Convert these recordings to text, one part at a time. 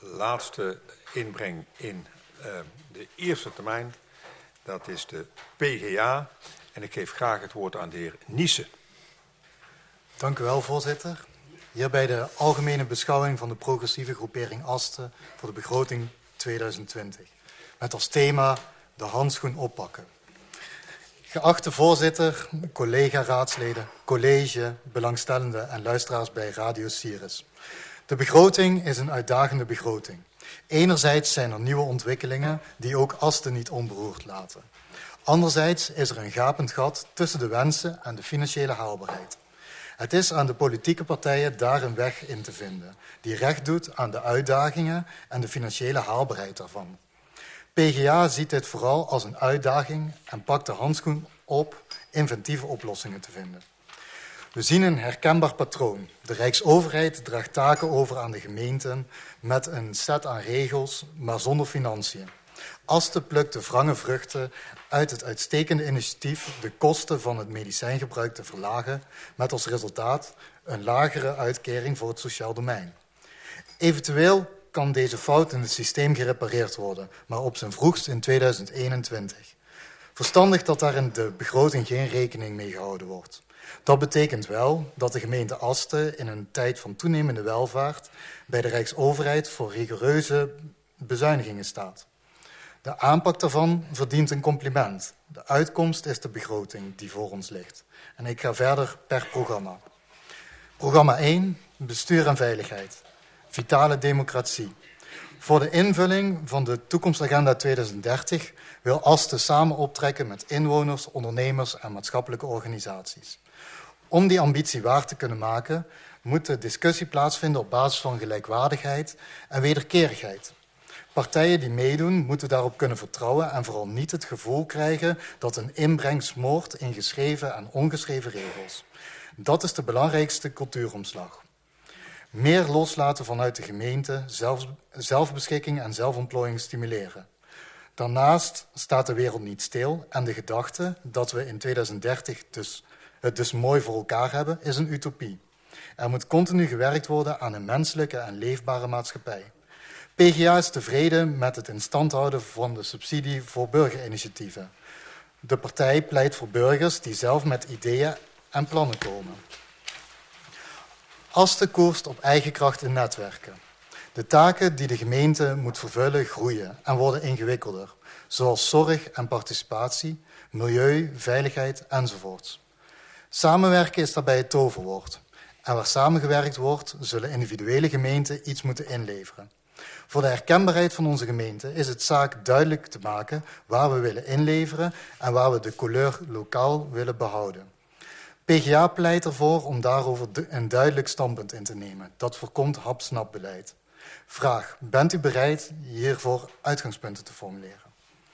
laatste inbreng in de eerste termijn. Dat is de PGA. En ik geef graag het woord aan de heer Niesen. Dank u wel, voorzitter. Hierbij de algemene beschouwing van de progressieve groepering Asten voor de begroting 2020. Met als thema de handschoen oppakken. Geachte voorzitter, collega-raadsleden, college, belangstellenden en luisteraars bij Radio Sirius. De begroting is een uitdagende begroting. Enerzijds zijn er nieuwe ontwikkelingen die ook Asten niet onberoerd laten. Anderzijds is er een gapend gat tussen de wensen en de financiële haalbaarheid. Het is aan de politieke partijen daar een weg in te vinden, die recht doet aan de uitdagingen en de financiële haalbaarheid daarvan. PGA ziet dit vooral als een uitdaging en pakt de handschoen op inventieve oplossingen te vinden. We zien een herkenbaar patroon. De Rijksoverheid draagt taken over aan de gemeenten met een set aan regels, maar zonder financiën. Asten plukt de wrange vruchten uit het uitstekende initiatief de kosten van het medicijngebruik te verlagen, met als resultaat een lagere uitkering voor het sociaal domein. Eventueel kan deze fout in het systeem gerepareerd worden, maar op zijn vroegst in 2021. Verstandig dat daar in de begroting geen rekening mee gehouden wordt. Dat betekent wel dat de gemeente Asten in een tijd van toenemende welvaart bij de Rijksoverheid voor rigoureuze bezuinigingen staat. De aanpak daarvan verdient een compliment. De uitkomst is de begroting die voor ons ligt. En ik ga verder per programma. Programma 1, bestuur en veiligheid. Vitale democratie. Voor de invulling van de toekomstagenda 2030 wil Asten samen optrekken met inwoners, ondernemers en maatschappelijke organisaties. Om die ambitie waar te kunnen maken, moet de discussie plaatsvinden op basis van gelijkwaardigheid en wederkerigheid. Partijen die meedoen moeten daarop kunnen vertrouwen en vooral niet het gevoel krijgen dat een inbreng smoort in geschreven en ongeschreven regels. Dat is de belangrijkste cultuuromslag. Meer loslaten vanuit de gemeente, zelfbeschikking en zelfontplooiing stimuleren. Daarnaast staat de wereld niet stil en de gedachte dat we in 2030 het dus mooi voor elkaar hebben, is een utopie. Er moet continu gewerkt worden aan een menselijke en leefbare maatschappij. PGA is tevreden met het in stand houden van de subsidie voor burgerinitiatieven. De partij pleit voor burgers die zelf met ideeën en plannen komen. Asten koerst op eigen kracht in netwerken. De taken die de gemeente moet vervullen groeien en worden ingewikkelder, zoals zorg en participatie, milieu, veiligheid enzovoorts. Samenwerken is daarbij het toverwoord. En waar samengewerkt wordt, zullen individuele gemeenten iets moeten inleveren. Voor de herkenbaarheid van onze gemeente is het zaak duidelijk te maken waar we willen inleveren en waar we de couleur lokaal willen behouden. PGA pleit ervoor om daarover een duidelijk standpunt in te nemen. Dat voorkomt hap-snap-beleid. Vraag: bent u bereid hiervoor uitgangspunten te formuleren?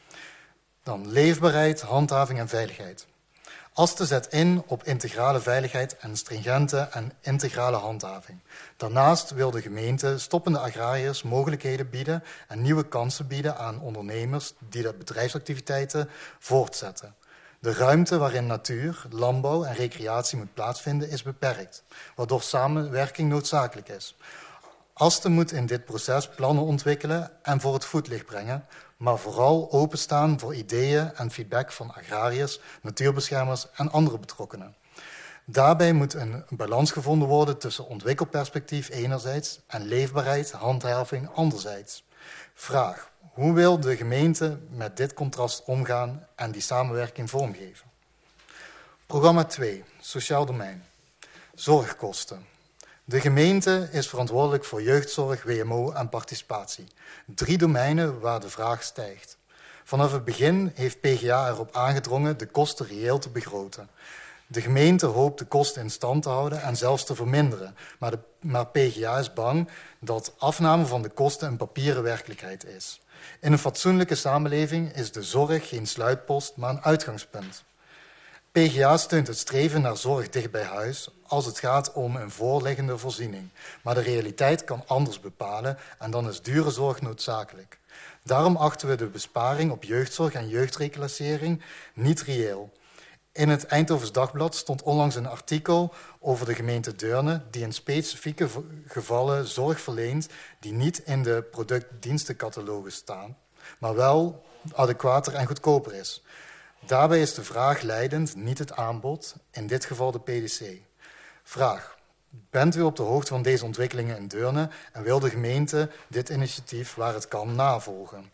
Dan leefbaarheid, handhaving en veiligheid. Asten zet in op integrale veiligheid en stringente en integrale handhaving. Daarnaast wil de gemeente stoppende agrariërs mogelijkheden bieden en nieuwe kansen bieden aan ondernemers die de bedrijfsactiviteiten voortzetten. De ruimte waarin natuur, landbouw en recreatie moet plaatsvinden is beperkt, waardoor samenwerking noodzakelijk is. Asten moet in dit proces plannen ontwikkelen en voor het voetlicht brengen, maar vooral openstaan voor ideeën en feedback van agrariërs, natuurbeschermers en andere betrokkenen. Daarbij moet een balans gevonden worden tussen ontwikkelperspectief enerzijds en leefbaarheid, handhaving anderzijds. Vraag: hoe wil de gemeente met dit contrast omgaan en die samenwerking vormgeven? Programma 2, sociaal domein. Zorgkosten. De gemeente is verantwoordelijk voor jeugdzorg, WMO en participatie. 3 domeinen waar de vraag stijgt. Vanaf het begin heeft PGA erop aangedrongen de kosten reëel te begroten. De gemeente hoopt de kosten in stand te houden en zelfs te verminderen. Maar PGA is bang dat afname van de kosten een papieren werkelijkheid is. In een fatsoenlijke samenleving is de zorg geen sluitpost, maar een uitgangspunt. PGA steunt het streven naar zorg dicht bij huis als het gaat om een voorliggende voorziening. Maar de realiteit kan anders bepalen en dan is dure zorg noodzakelijk. Daarom achten we de besparing op jeugdzorg en jeugdreclassering niet reëel. In het Eindhovens Dagblad stond onlangs een artikel over de gemeente Deurne die in specifieke gevallen zorg verleent die niet in de product-dienstencatalogus staan, maar wel adequater en goedkoper is. Daarbij is de vraag leidend, niet het aanbod, in dit geval de PDC. Vraag: bent u op de hoogte van deze ontwikkelingen in Deurne en wil de gemeente dit initiatief waar het kan navolgen?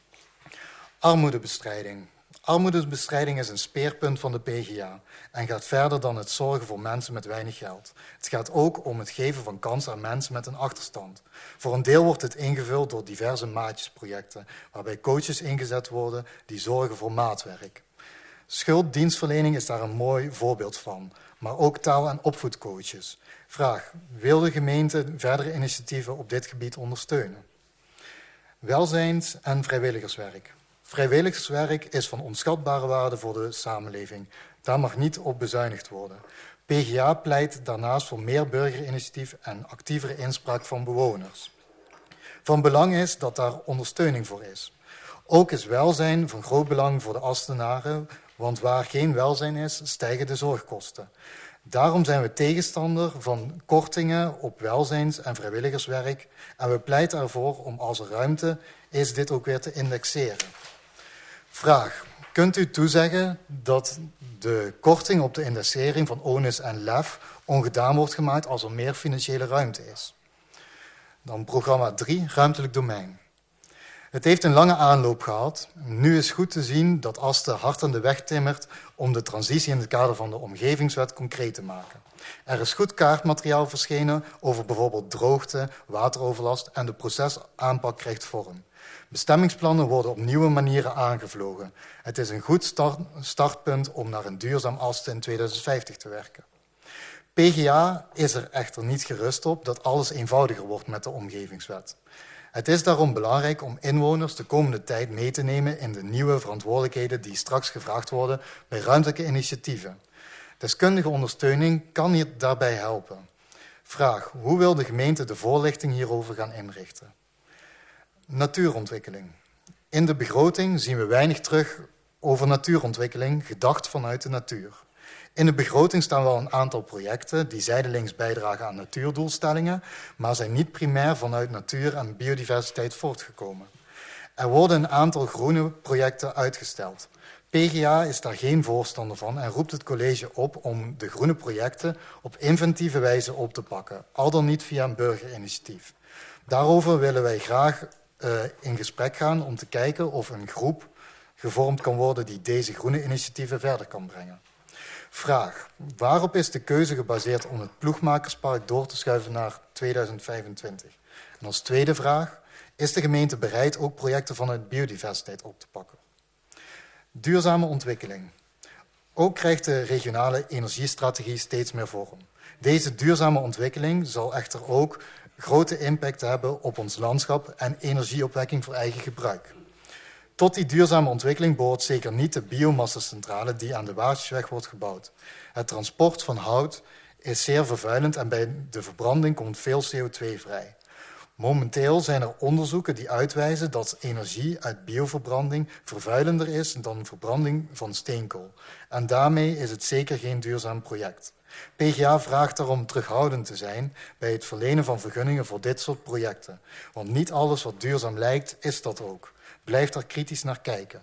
Armoedebestrijding. Armoedebestrijding is een speerpunt van de PGA en gaat verder dan het zorgen voor mensen met weinig geld. Het gaat ook om het geven van kansen aan mensen met een achterstand. Voor een deel wordt dit ingevuld door diverse maatjesprojecten, waarbij coaches ingezet worden die zorgen voor maatwerk. Schulddienstverlening is daar een mooi voorbeeld van, maar ook taal- en opvoedcoaches. Vraag: wil de gemeente verdere initiatieven op dit gebied ondersteunen? Welzijns- en vrijwilligerswerk. Vrijwilligerswerk is van onschatbare waarde voor de samenleving. Daar mag niet op bezuinigd worden. PGA pleit daarnaast voor meer burgerinitiatief en actievere inspraak van bewoners. Van belang is dat daar ondersteuning voor is. Ook is welzijn van groot belang voor de Astenaren, want waar geen welzijn is, stijgen de zorgkosten. Daarom zijn we tegenstander van kortingen op welzijns- en vrijwilligerswerk en we pleiten ervoor om als er ruimte is dit ook weer te indexeren. Vraag: kunt u toezeggen dat de korting op de indexering van ONUS en LEF ongedaan wordt gemaakt als er meer financiële ruimte is? Dan programma 3, ruimtelijk domein. Het heeft een lange aanloop gehad. Nu is goed te zien dat Asten hard aan de weg timmert om de transitie in het kader van de omgevingswet concreet te maken. Er is goed kaartmateriaal verschenen over bijvoorbeeld droogte, wateroverlast en de procesaanpak krijgt vorm. Bestemmingsplannen worden op nieuwe manieren aangevlogen. Het is een goed startpunt om naar een duurzaam Asten in 2050 te werken. PGA is er echter niet gerust op dat alles eenvoudiger wordt met de omgevingswet. Het is daarom belangrijk om inwoners de komende tijd mee te nemen in de nieuwe verantwoordelijkheden die straks gevraagd worden bij ruimtelijke initiatieven. Deskundige ondersteuning kan hier daarbij helpen. Vraag: hoe wil de gemeente de voorlichting hierover gaan inrichten? Natuurontwikkeling. In de begroting zien we weinig terug over natuurontwikkeling, gedacht vanuit de natuur. In de begroting staan wel een aantal projecten die zijdelings bijdragen aan natuurdoelstellingen, maar zijn niet primair vanuit natuur en biodiversiteit voortgekomen. Er worden een aantal groene projecten uitgesteld. PGA is daar geen voorstander van en roept het college op om de groene projecten op inventieve wijze op te pakken, al dan niet via een burgerinitiatief. Daarover willen wij graag in gesprek gaan om te kijken of een groep gevormd kan worden die deze groene initiatieven verder kan brengen. Vraag: waarop is de keuze gebaseerd om het Ploegmakerspark door te schuiven naar 2025? En als tweede vraag: is de gemeente bereid ook projecten vanuit biodiversiteit op te pakken? Duurzame ontwikkeling. Ook krijgt de regionale energiestrategie steeds meer vorm. Deze duurzame ontwikkeling zal echter ook grote impact hebben op ons landschap en energieopwekking voor eigen gebruik. Tot die duurzame ontwikkeling behoort zeker niet de biomassacentrale die aan de Waarsjesweg wordt gebouwd. Het transport van hout is zeer vervuilend en bij de verbranding komt veel CO2 vrij. Momenteel zijn er onderzoeken die uitwijzen dat energie uit bioverbranding vervuilender is dan verbranding van steenkool. En daarmee is het zeker geen duurzaam project. PGA vraagt daarom terughoudend te zijn bij het verlenen van vergunningen voor dit soort projecten. Want niet alles wat duurzaam lijkt, is dat ook. Blijf daar kritisch naar kijken.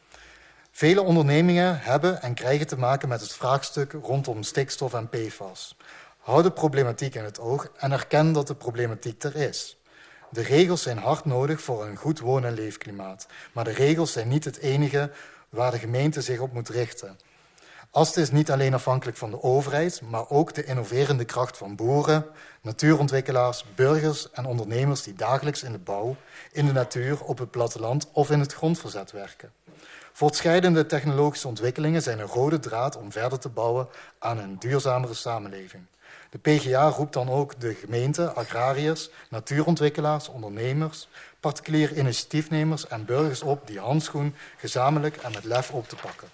Vele ondernemingen hebben en krijgen te maken met het vraagstuk rondom stikstof en PFAS. Hou de problematiek in het oog en erken dat de problematiek er is. De regels zijn hard nodig voor een goed woon- en leefklimaat. Maar de regels zijn niet het enige waar de gemeente zich op moet richten. Asten is niet alleen afhankelijk van de overheid, maar ook de innoverende kracht van boeren, natuurontwikkelaars, burgers en ondernemers die dagelijks in de bouw, in de natuur, op het platteland of in het grondverzet werken. Voortschrijdende technologische ontwikkelingen zijn een rode draad om verder te bouwen aan een duurzamere samenleving. De PGA roept dan ook de gemeente, agrariërs, natuurontwikkelaars, ondernemers, particuliere initiatiefnemers en burgers op die handschoen gezamenlijk en met lef op te pakken.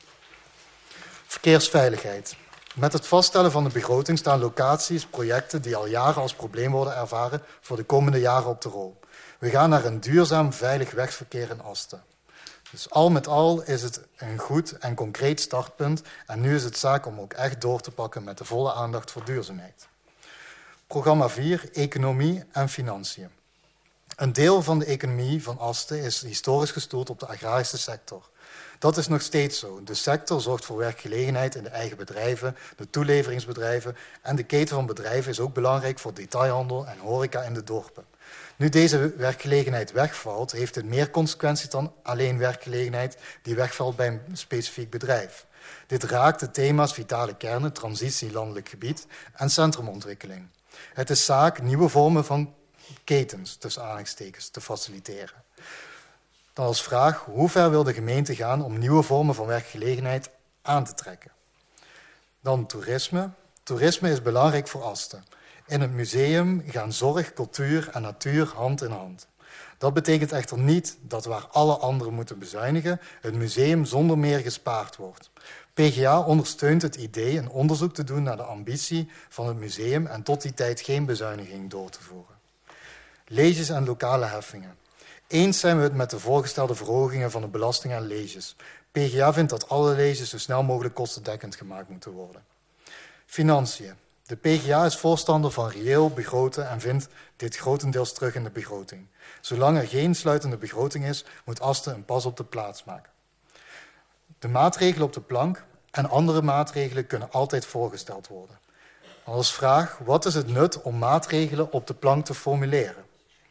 Verkeersveiligheid. Met het vaststellen van de begroting staan locaties, projecten die al jaren als probleem worden ervaren voor de komende jaren op de rol. We gaan naar een duurzaam, veilig wegverkeer in Asten. Dus al met al is het een goed en concreet startpunt en nu is het zaak om ook echt door te pakken met de volle aandacht voor duurzaamheid. Programma 4, Economie en Financiën. Een deel van de economie van Asten is historisch gestoeld op de agrarische sector. Dat is nog steeds zo. De sector zorgt voor werkgelegenheid in de eigen bedrijven, de toeleveringsbedrijven en de keten van bedrijven is ook belangrijk voor detailhandel en horeca in de dorpen. Nu deze werkgelegenheid wegvalt, heeft het meer consequenties dan alleen werkgelegenheid die wegvalt bij een specifiek bedrijf. Dit raakt de thema's vitale kernen, transitie landelijk gebied en centrumontwikkeling. Het is zaak nieuwe vormen van ketens, tussen aanhalingstekens, te faciliteren. Dan als vraag, hoe ver wil de gemeente gaan om nieuwe vormen van werkgelegenheid aan te trekken? Dan toerisme. Toerisme is belangrijk voor Asten. In het museum gaan zorg, cultuur en natuur hand in hand. Dat betekent echter niet dat waar alle anderen moeten bezuinigen, het museum zonder meer gespaard wordt. PGA ondersteunt het idee een onderzoek te doen naar de ambitie van het museum en tot die tijd geen bezuiniging door te voeren. Leges en lokale heffingen. Eens zijn we het met de voorgestelde verhogingen van de belasting aan leges. PGA vindt dat alle leges zo snel mogelijk kostendekkend gemaakt moeten worden. Financiën. De PGA is voorstander van reëel begroten en vindt dit grotendeels terug in de begroting. Zolang er geen sluitende begroting is, moet Asten een pas op de plaats maken. De maatregelen op de plank en andere maatregelen kunnen altijd voorgesteld worden. Als vraag, wat is het nut om maatregelen op de plank te formuleren?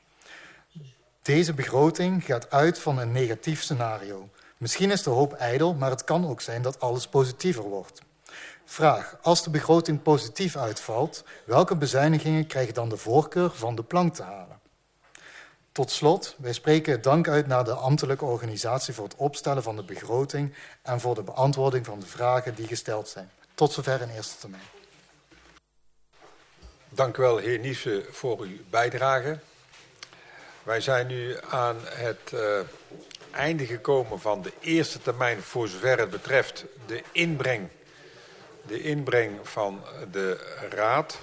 Deze begroting gaat uit van een negatief scenario. Misschien is de hoop ijdel, maar het kan ook zijn dat alles positiever wordt. Vraag, als de begroting positief uitvalt, welke bezuinigingen krijgen dan de voorkeur van de plank te halen? Tot slot, wij spreken het dank uit naar de ambtelijke organisatie voor het opstellen van de begroting en voor de beantwoording van de vragen die gesteld zijn. Tot zover in eerste termijn. Dank u wel, heer Niesen, voor uw bijdrage. Wij zijn nu aan het einde gekomen van de eerste termijn voor zover het betreft de inbreng van de raad.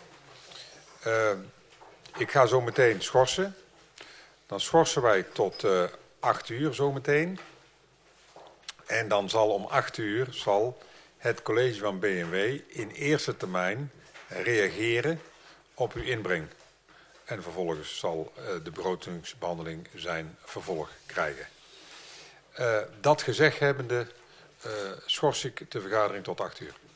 Ik ga zo meteen schorsen. Dan schorsen wij tot 8 uur zometeen. En dan zal om 8 uur het college van B&W in eerste termijn reageren op uw inbreng. En vervolgens zal de begrotingsbehandeling zijn vervolg krijgen. Dat gezegd hebbende schors ik de vergadering tot 8 uur.